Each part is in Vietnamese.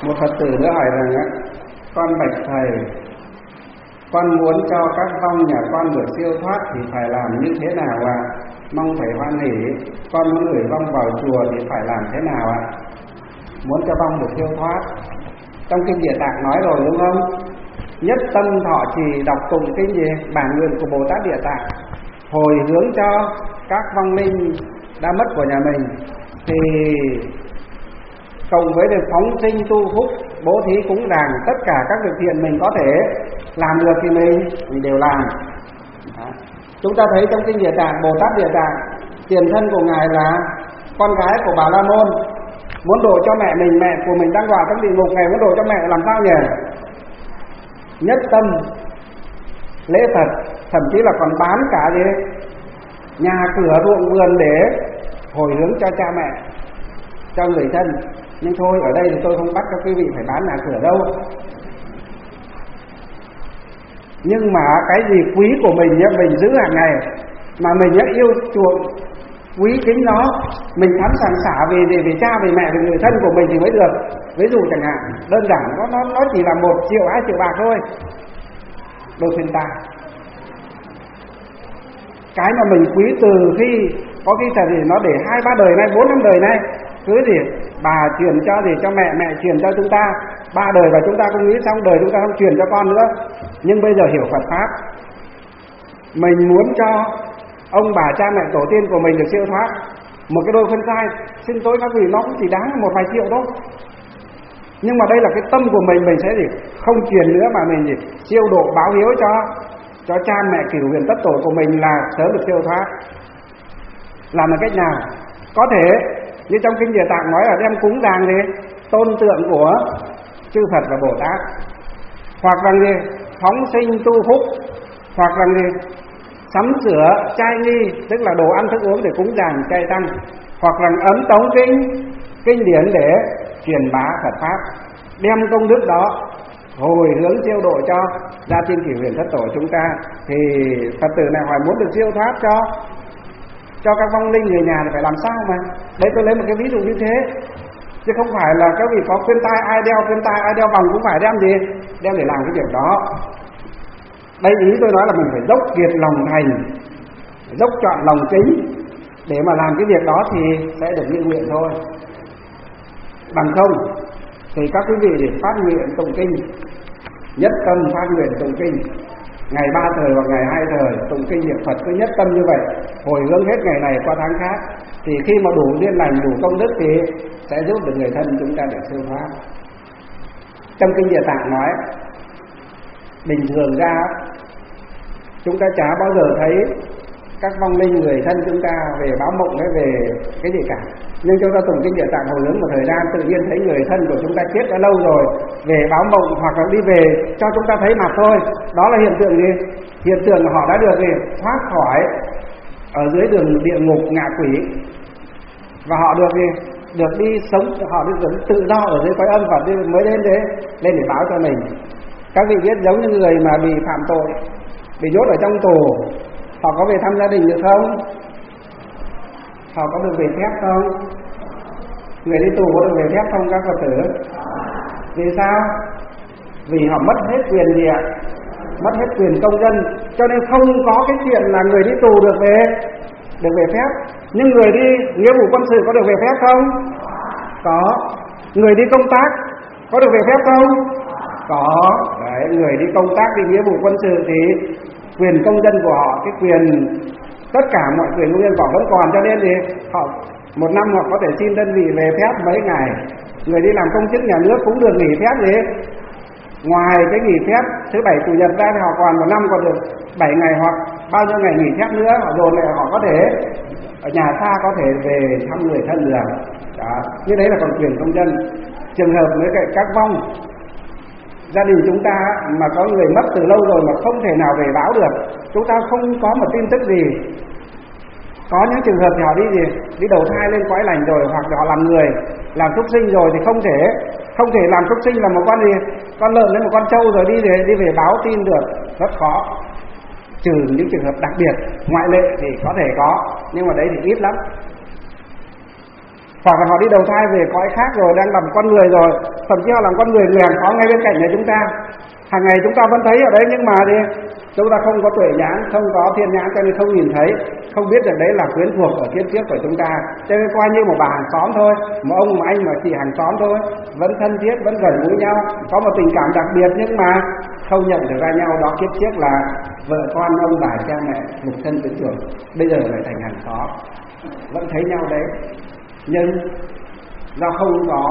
Một Phật tử nữa hỏi rằng á, con bạch thầy, con muốn cho các vong nhà con được siêu thoát thì phải làm như thế nào ạ? Mong thầy hoan hỷ. Con muốn gửi vong vào chùa thì phải làm thế nào ạ? Muốn cho vong được siêu thoát, trong kinh Địa Tạng nói rồi đúng không? Nhất tâm thọ trì đọc tụng kinh gì? Bản nguyện của Bồ Tát Địa Tạng, hồi hướng cho các vong linh đã mất của nhà mình, thì cộng với việc phóng sinh tu phúc, bố thí cúng dường, tất cả các việc thiện mình có thể làm được thì mình đều làm. Đó. Chúng ta thấy trong kinh Địa Tạng, Bồ Tát Địa Tạng, tiền thân của ngài là con gái của Bà La Môn, muốn độ cho mẹ của mình đang đọa trong địa ngục, ngài muốn độ cho mẹ làm sao nhỉ? Nhất tâm lễ Phật, thậm chí là còn bán cả gì nhà cửa ruộng vườn để hồi hướng cho cha mẹ, cho người thân. Nhưng thôi, ở đây thì tôi không bắt các quý vị phải bán nhà cửa đâu. Nhưng mà cái gì quý của mình nhé, mình giữ hàng ngày, mà mình nhé yêu chuộng, quý kính nó, mình sẵn sàng xả vì cha, vì mẹ, vì người thân của mình thì mới được. Ví dụ chẳng hạn, đơn giản nó chỉ là 1 triệu, 2 triệu bạc thôi, đôi khuyên ta. Cái mà mình quý từ khi, có khi thật gì nó để 2-3 đời nay, 4-5 đời nay, cứ gì bà truyền cho gì cho mẹ, mẹ truyền cho chúng ta 3 đời, và chúng ta cũng nghĩ xong đời chúng ta không truyền cho con nữa. Nhưng bây giờ hiểu Phật pháp, mình muốn cho ông bà cha mẹ tổ tiên của mình được siêu thoát, một cái đôi phân sai, xin lỗi các vị, nó cũng chỉ đáng 1 vài triệu thôi. Nhưng mà đây là cái tâm của mình sẽ gì không truyền nữa, mà mình gì siêu độ báo hiếu cho cha mẹ cửu huyền tất tổ của mình là sớm được siêu thoát. Làm bằng cách nào? Có thể như trong kinh Địa Tạng nói là đem cúng dường gì tôn tượng của chư Phật và Bồ Tát, hoặc là gì phóng sinh tu phúc, hoặc là gì sắm sửa trai nghi, tức là đồ ăn thức uống để cúng dường chay tăng, hoặc là ấn tống kinh điển để truyền bá Phật pháp, đem công đức đó hồi hướng siêu độ cho gia tiên cửu huyền thất tổ chúng ta. Thì Phật tử này hỏi muốn được siêu thoát cho các vong linh người nhà thì phải làm sao mà. Đấy, tôi lấy một cái ví dụ như thế, chứ không phải là các vị có khuyên tai ai đeo vòng cũng phải đem gì đem để làm cái việc đó. Đây ý tôi nói là mình phải dốc kiệt lòng thành, dốc trọn lòng kính để mà làm cái việc đó thì sẽ được như nguyện thôi. Bằng không thì các quý vị để phát nguyện tụng kinh, nhất tâm phát nguyện tụng kinh, ngày 3 thời hoặc ngày 2 thời tụng kinh niệm Phật, cứ nhất tâm như vậy, hồi hướng hết ngày này qua tháng khác, thì khi mà đủ duyên lành, đủ công đức thì sẽ giúp được người thân chúng ta được siêu thoát. Trong kinh Địa Tạng nói, bình thường ra chúng ta chả bao giờ thấy các vong linh người thân chúng ta về báo mộng hay về cái gì cả. Nhưng chúng ta tụng kinh Địa Tạng hồi hướng một thời gian, tự nhiên thấy người thân của chúng ta chết đã lâu rồi về báo mộng, hoặc là đi về cho chúng ta thấy mặt thôi. Đó là hiện tượng gì? Hiện tượng mà họ đã được gì thoát khỏi ở dưới đường địa ngục ngạ quỷ, và họ được gì được đi sống, họ được tự do ở dưới cõi âm, và mới đến đấy lên để báo cho mình. Các vị biết giống như người mà bị phạm tội, bị nhốt ở trong tù, họ có về thăm gia đình được không? Họ có được về phép không? Người đi tù có được về phép không các Phật tử? Vì sao? Vì họ mất hết quyền gì ạ? Mất hết quyền công dân, cho nên không có cái chuyện là người đi tù được về phép. Nhưng người đi nghĩa vụ quân sự có được về phép không? Có. Người đi công tác có được về phép không? Có. Đấy, người đi công tác, đi nghĩa vụ quân sự thì quyền công dân của họ, cái quyền, tất cả mọi quyền công dân của họ vẫn còn, cho nên thì họ 1 năm họ có thể xin đơn vị về phép mấy ngày. Người đi làm công chức nhà nước cũng được nghỉ phép gì, ngoài cái nghỉ phép thứ 7 chủ nhật ra thì họ còn 1 năm còn được 7 ngày hoặc bao nhiêu ngày nghỉ phép nữa, họ dồn lại họ có thể ở nhà xa có thể về thăm người thân được. Đó, như đấy là còn quyền công dân. Trường hợp với các vong gia đình chúng ta mà có người mất từ lâu rồi mà không thể nào về báo được, chúng ta không có một tin tức gì. Có những trường hợp thì họ đi đầu thai lên cõi lành rồi, hoặc là họ làm người, làm súc sinh rồi thì không thể làm súc sinh là một con lợn lên một con trâu rồi đi về báo tin được, rất khó. Trừ những trường hợp đặc biệt ngoại lệ thì có thể có, nhưng mà đấy thì ít lắm. hoặc là họ đi đầu thai về cõi khác rồi, đang làm con người rồi, thậm chí họ làm con người hàng xóm ngay bên cạnh nhà chúng ta, hàng ngày chúng ta vẫn thấy ở đấy, nhưng mà thì chúng ta không có tuệ nhãn, không có thiên nhãn, cho nên không nhìn thấy, không biết được đấy là quyến thuộc ở kiếp trước của chúng ta, cho nên coi như một bà hàng xóm thôi, một ông một anh mà chị hàng xóm thôi, vẫn thân thiết, vẫn gần gũi nhau, có một tình cảm đặc biệt, nhưng mà không nhận được ra nhau. Đó kiếp trước là vợ con, ông bà cha mẹ, mục thân quyến thuộc, bây giờ lại thành hàng xóm, vẫn thấy nhau đấy, nhưng do không có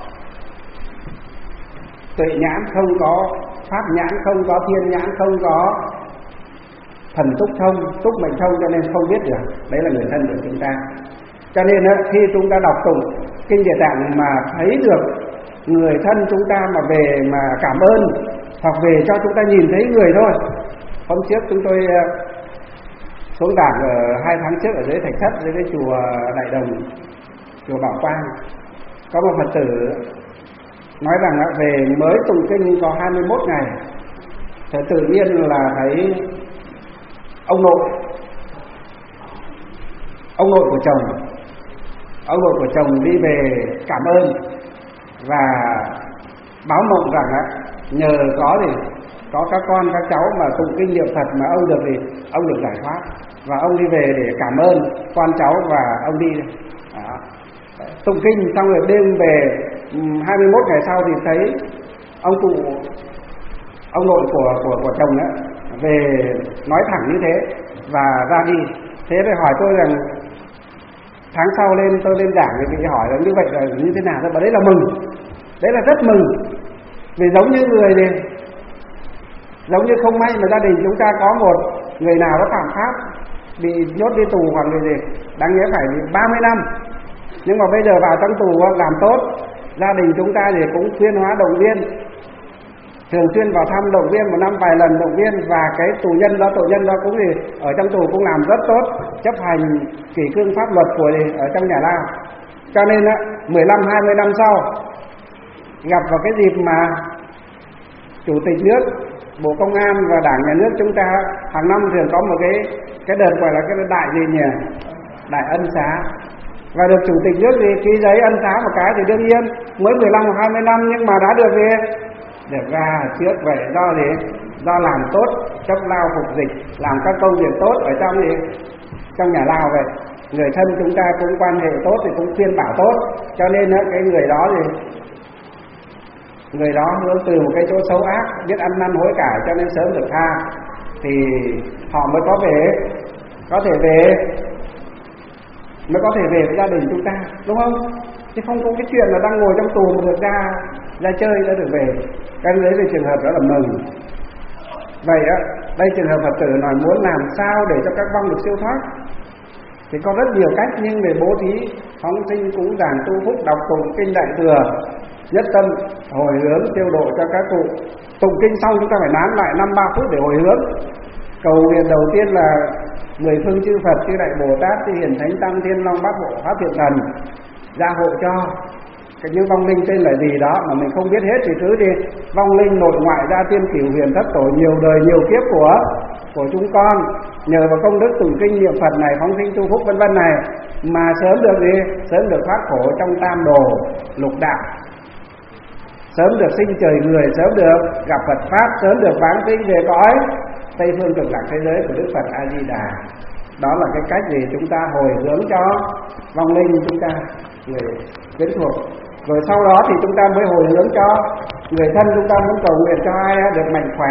tuệ nhãn, không có pháp nhãn, không có thiên nhãn, không có thần túc thông, túc mệnh thông, cho nên không biết được đấy là người thân của chúng ta. Cho nên khi chúng ta đọc tụng kinh Địa Tạng mà thấy được người thân chúng ta mà về mà cảm ơn, hoặc về cho chúng ta nhìn thấy người thôi. Hôm trước chúng tôi xuống giảng ở 2 tháng trước ở dưới Thạch Thất, dưới cái chùa Đại Đồng, chùa Bảo Quang, có một Phật tử nói rằng về mới tụng kinh có 21 ngày thì tự nhiên là thấy ông nội của chồng đi về cảm ơn và báo mộng rằng nhờ có các con các cháu mà tụng kinh niệm Phật mà ông được giải thoát, và ông đi về để cảm ơn con cháu và ông đi tụng kinh xong rồi đêm về 21 ngày sau thì thấy ông nội của chồng về nói thẳng như thế và ra đi. Thế thì hỏi tôi rằng tháng sau tôi lên giảng thì bị hỏi là như vậy là như thế nào? Và đấy là mừng, đấy là rất mừng, vì giống như người này, giống như không may mà gia đình chúng ta có một người nào đó phạm pháp bị nhốt đi tù hoặc người gì, đáng nhẽ phải bị 30 năm, nhưng mà bây giờ vào trong tù làm tốt, gia đình chúng ta thì cũng khuyên hóa động viên, thường xuyên vào thăm động viên, một năm vài lần động viên, và cái tội nhân đó cũng thì ở trong tù cũng làm rất tốt, chấp hành kỷ cương pháp luật của ở trong nhà lao. Cho nên 15-20 năm sau gặp vào cái dịp mà Chủ tịch nước, Bộ Công an và Đảng Nhà nước chúng ta hàng năm thường có một cái đợt gọi là cái đại gì nhỉ, đại ân xá, và được Chủ tịch nước thì ký giấy ân xá một cái thì đương nhiên mới 15-20 năm nhưng mà đã được ra trước. Vậy do làm tốt chấp lao phục dịch, làm các công việc tốt ở trong nhà lao, vậy người thân chúng ta cũng quan hệ tốt thì cũng khuyên bảo tốt, cho nên cái người đó hướng từ một cái chỗ xấu ác, biết ăn năn hối cải cho nên sớm được tha, thì họ mới có thể về với gia đình chúng ta, đúng không? Chứ không có cái chuyện là đang ngồi trong tù mà được ra chơi, đã được về. Cái đấy về trường hợp đó là mừng. Vậy đây trường hợp Phật tử nói muốn làm sao để cho các vong được siêu thoát thì có rất nhiều cách, nhưng về bố thí, phóng sinh, cúng dường, tu phúc, đọc tụng kinh Đại Thừa, nhất tâm hồi hướng tiêu độ cho các cụ. Tụng kinh xong chúng ta phải nán lại 5-3 phút để hồi hướng, cầu nguyện đầu tiên là 10 phương chư Phật, chư Đại Bồ Tát, chư Hiền Thánh Tăng, Thiên Long Bát Bộ, Pháp Thiện Thần gia hộ cho. Cái những vong linh tên là gì đó mà mình không biết hết thì cứ đi vong linh nội ngoại gia tiên cửu huyền thất tổ nhiều đời nhiều kiếp của chúng con, nhờ vào công đức tụng kinh niệm Phật này, phóng sinh tu phúc vân vân này mà sớm được thoát khổ trong tam đồ lục đạo, sớm được sinh trời người, sớm được gặp Phật pháp, sớm được vãng sinh về cõi Tây phương cực lạc thế giới của Đức Phật A Di Đà. Đó là cái cách để chúng ta hồi hướng cho vong linh chúng ta, người quyến thuộc. Rồi sau đó thì chúng ta mới hồi hướng cho người thân chúng ta, muốn cầu nguyện cho ai được mạnh khỏe,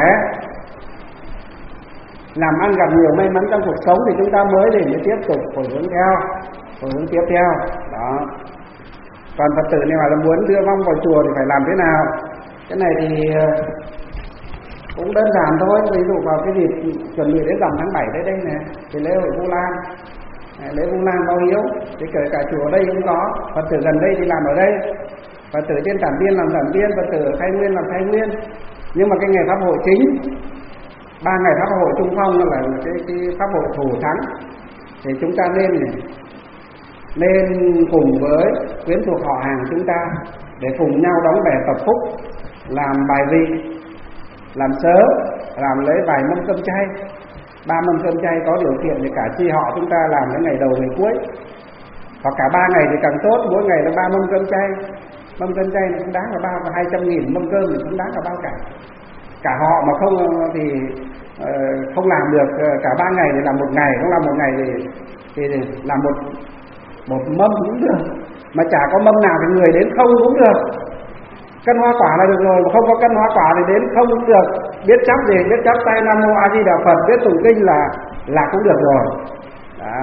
làm ăn gặp nhiều may mắn trong cuộc sống, thì chúng ta mới tiếp tục hồi hướng tiếp theo. Đó. Còn Phật tử này mà là muốn đưa vong vào chùa thì phải làm thế nào? Cái này thì cũng đơn giản thôi. Ví dụ vào cái dịp chuẩn bị đến rằm tháng 7 tới đây này, thì lễ hội Vu Lan, lễ Vu Lan báo hiếu, thì kể cả chùa ở đây cũng có Phật tử gần đây thì làm ở đây, Phật tử trên Tản Viên làm Tản Viên, Phật tử ở Thái Nguyên làm Thái Nguyên. Nhưng mà cái ngày pháp hội chính, 3 ngày pháp hội Trung Phong là cái pháp hội thủ thắng, thì chúng ta nên cùng với quyến thuộc họ hàng chúng ta để cùng nhau đóng bè tập phúc, làm bài vị, làm sớ, làm lấy vài mâm cơm chay, 3 mâm cơm chay có điều kiện thì cả chi họ chúng ta làm cái ngày đầu ngày cuối. hoặc cả 3 ngày thì càng tốt, mỗi ngày là 3 mâm cơm chay. Mâm cơm chay nó cũng đáng là 200.000, mâm cơm thì cũng đáng là bao cả. Cả họ mà không thì không làm được cả 3 ngày thì làm 1 ngày, không làm 1 ngày thì làm một mâm cũng được, mà chả có mâm nào thì người đến không cũng được. Cân hoa quả là được rồi, mà không có cân hoa quả thì đến không cũng được. Biết chắp gì, biết chắp tay Nam Mô A Di Đà Phật, biết tụng kinh là cũng được rồi. Đó.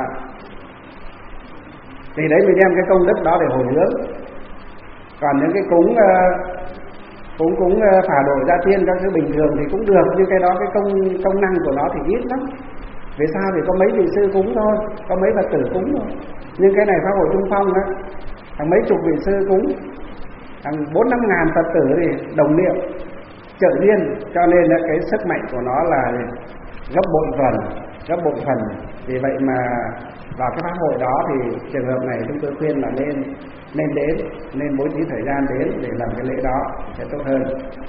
Thì đấy mình đem cái công đức đó để hồi hướng. Còn những cái cúng phả độ gia tiên các thứ bình thường thì cũng được, nhưng cái đó cái công năng của nó thì ít lắm. Vì sao? Thì có mấy vị sư cúng thôi, có mấy Phật tử cúng thôi. Nhưng cái này Pháp hội Trung Phong đó, hàng mấy chục vị sư cúng, hàng 4-5 ngàn Phật tử thì đồng niệm trợ duyên, cho nên là cái sức mạnh của nó là gấp bội phần. Vì vậy mà vào cái pháp hội đó thì trường hợp này chúng tôi khuyên là nên đến, nên bố trí thời gian đến để làm cái lễ đó sẽ tốt hơn.